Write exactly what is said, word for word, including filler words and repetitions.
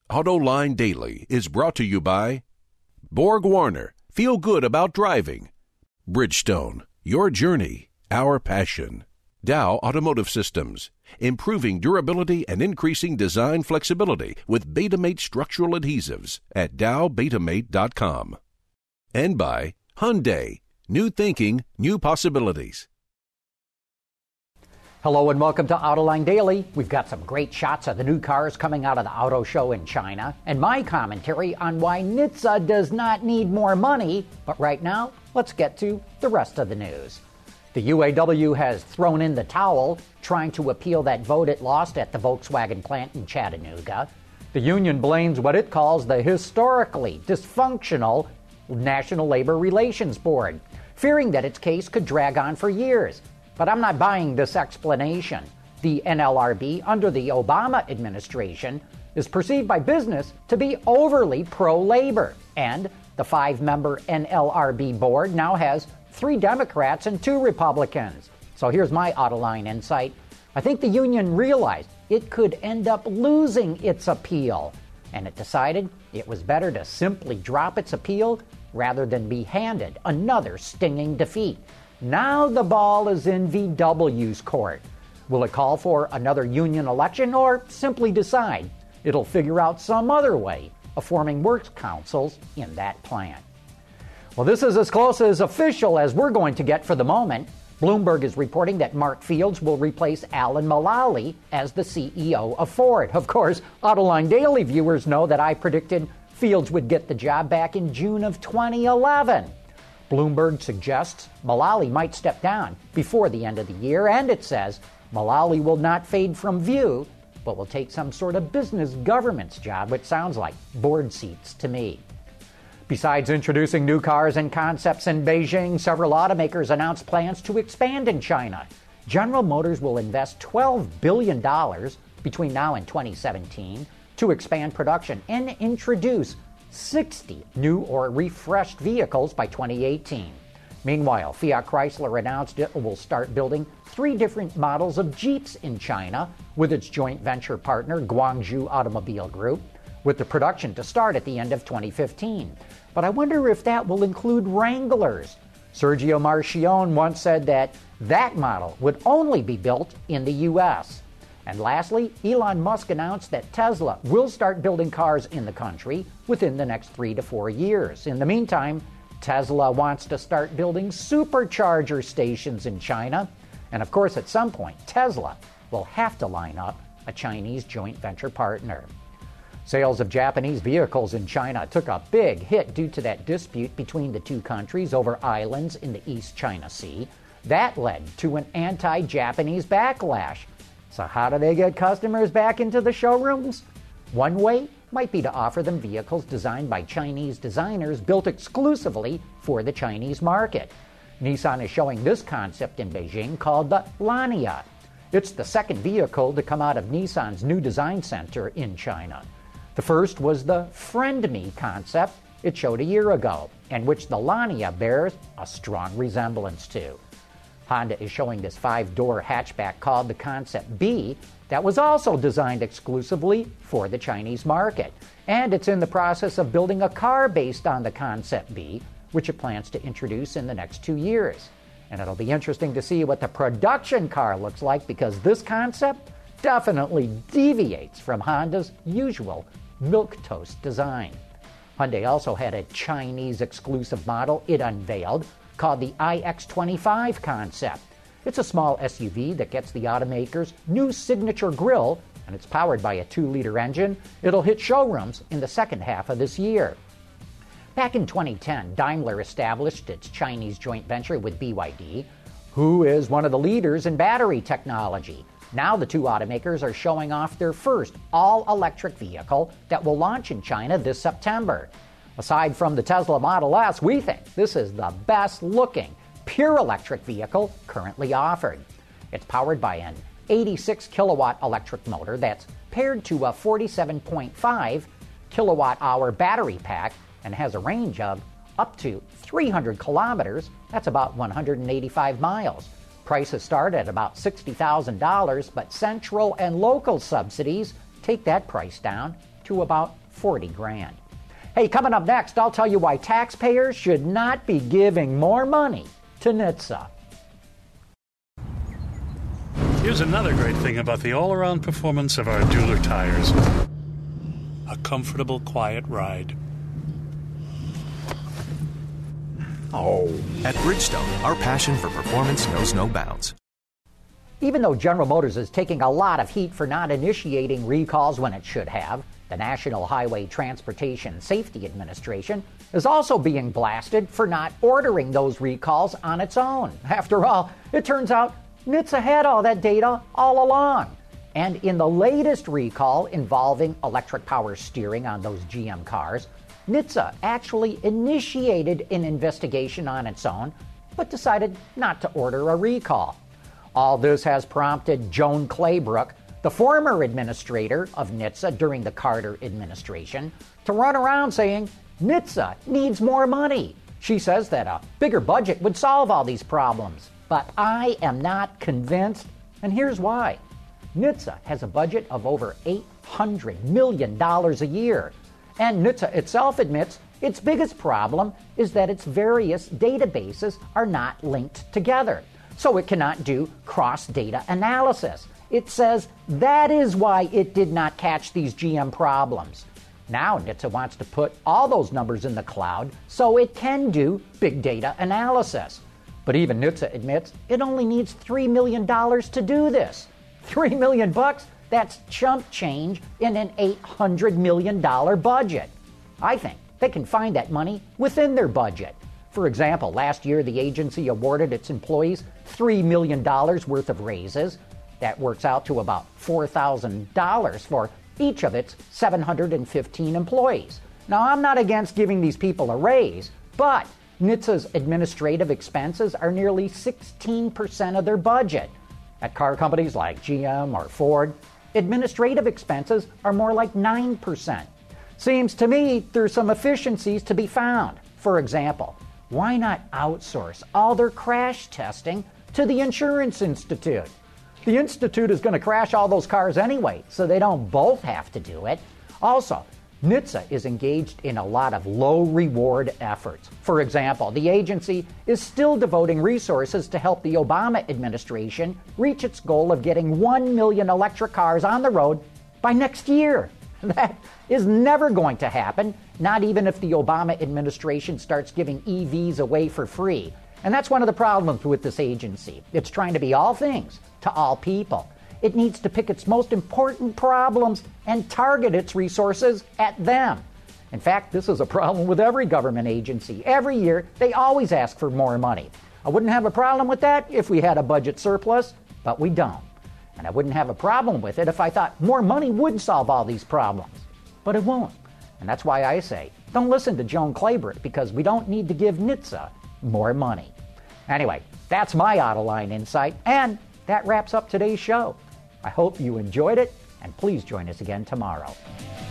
AutoLine Daily is brought to you by Borg Warner, feel good about driving. Bridgestone, your journey, our passion. Dow Automotive Systems, improving durability and increasing design flexibility with Betamate structural adhesives at dow betamate dot com. And by Hyundai, new thinking, new possibilities. Hello and welcome to AutoLine Daily. We've got some great shots of the new cars coming out of the auto show in China, and my commentary on why N H T S A does not need more money. But right now, let's get to the rest of the news. The U A W has thrown in the towel, trying to appeal that vote it lost at the Volkswagen plant in Chattanooga. The union blames what it calls the historically dysfunctional National Labor Relations Board, fearing that its case could drag on for years. But I'm not buying this explanation. The N L R B under the Obama administration is perceived by business to be overly pro-labor, and the five-member N L R B board now has three Democrats and two Republicans. So here's my AutoLine insight. I think the union realized it could end up losing its appeal, and it decided it was better to simply drop its appeal rather than be handed another stinging defeat. Now the ball is in V W's court. Will it call for another union election or simply decide it'll figure out some other way of forming works councils in that plant? Well, this is as close as official as we're going to get for the moment. Bloomberg is reporting that Mark Fields will replace Alan Mulally as the C E O of Ford. Of course, AutoLine Daily viewers know that I predicted Fields would get the job back in June of twenty eleven. Bloomberg suggests Mulally might step down before the end of the year, and it says Mulally will not fade from view, but will take some sort of business governance job, which sounds like board seats to me. Besides introducing new cars and concepts in Beijing, several automakers announced plans to expand in China. General Motors will invest twelve billion dollars between now and twenty seventeen to expand production and introduce sixty new or refreshed vehicles by twenty eighteen. Meanwhile, Fiat Chrysler announced it will start building three different models of Jeeps in China with its joint venture partner Guangzhou Automobile Group, with the production to start at the end of twenty fifteen. But I wonder if that will include Wranglers. Sergio Marchionne once said that that model would only be built in the U S. And lastly, Elon Musk announced that Tesla will start building cars in the country within the next three to four years. In the meantime, Tesla wants to start building supercharger stations in China. And of course, at some point, Tesla will have to line up a Chinese joint venture partner. Sales of Japanese vehicles in China took a big hit due to that dispute between the two countries over islands in the East China Sea. That led to an anti-Japanese backlash. So how do they get customers back into the showrooms? One way might be to offer them vehicles designed by Chinese designers built exclusively for the Chinese market. Nissan is showing this concept in Beijing called the Lania. It's the second vehicle to come out of Nissan's new design center in China. The first was the Friend Me concept it showed a year ago, and which the Lania bears a strong resemblance to. Honda is showing this five-door hatchback called the Concept B that was also designed exclusively for the Chinese market. And it's in the process of building a car based on the Concept B, which it plans to introduce in the next two years. And it'll be interesting to see what the production car looks like, because this concept definitely deviates from Honda's usual milquetoast design. Hyundai also had a Chinese exclusive model it unveiled called the i X twenty-five concept. It's a small S U V that gets the automaker's new signature grille, and it's powered by a two-liter engine. It'll hit showrooms in the second half of this year. Back in twenty ten, Daimler established its Chinese joint venture with B Y D, who is one of the leaders in battery technology. Now the two automakers are showing off their first all-electric vehicle that will launch in China this September. Aside from the Tesla Model S, we think this is the best-looking pure electric vehicle currently offered. It's powered by an eighty-six kilowatt electric motor that's paired to a forty-seven point five kilowatt hour battery pack and has a range of up to three hundred kilometers. That's about one hundred eighty-five miles. Prices start at about sixty thousand dollars, but central and local subsidies take that price down to about forty grand. Hey, coming up next, I'll tell you why taxpayers should not be giving more money to N H T S A. Here's another great thing about the all-around performance of our Dueler tires. A comfortable, quiet ride. Oh. At Bridgestone, our passion for performance knows no bounds. Even though General Motors is taking a lot of heat for not initiating recalls when it should have, the National Highway Transportation Safety Administration is also being blasted for not ordering those recalls on its own. After all, it turns out N H T S A had all that data all along. And in the latest recall involving electric power steering on those G M cars, N H T S A actually initiated an investigation on its own, but decided not to order a recall. All this has prompted Joan Claybrook, the former administrator of N H T S A during the Carter administration, to run around saying N H T S A needs more money. She says that a bigger budget would solve all these problems. But I am not convinced, and here's why. N H T S A has a budget of over eight hundred million dollars a year. And N H T S A itself admits its biggest problem is that its various databases are not linked together. So it cannot do cross-data analysis. It says that is why it did not catch these G M problems. Now N H T S A wants to put all those numbers in the cloud so it can do big data analysis. But even N H T S A admits it only needs three million dollars to do this. Three million bucks? That's chump change in an eight hundred million dollars budget. I think they can find that money within their budget. For example, last year the agency awarded its employees three million dollars worth of raises. That works out to about four thousand dollars for each of its seven hundred fifteen employees. Now, I'm not against giving these people a raise, but N H T S A's administrative expenses are nearly sixteen percent of their budget. At car companies like G M or Ford, administrative expenses are more like nine percent. Seems to me there's some efficiencies to be found. For example, why not outsource all their crash testing to the Insurance Institute? The Institute is going to crash all those cars anyway, so they don't both have to do it. Also, N H T S A is engaged in a lot of low-reward efforts. For example, the agency is still devoting resources to help the Obama administration reach its goal of getting one million electric cars on the road by next year. That is never going to happen, not even if the Obama administration starts giving E Vs away for free. And that's one of the problems with this agency. It's trying to be all things to all people. It needs to pick its most important problems and target its resources at them. In fact, this is a problem with every government agency. Every year, they always ask for more money. I wouldn't have a problem with that if we had a budget surplus, but we don't. And I wouldn't have a problem with it if I thought more money would solve all these problems. But it won't. And that's why I say, don't listen to Joan Claybrook, because we don't need to give N H T S A more money. Anyway, that's my Autoline Insight, and that wraps up today's show. I hope you enjoyed it, and please join us again tomorrow.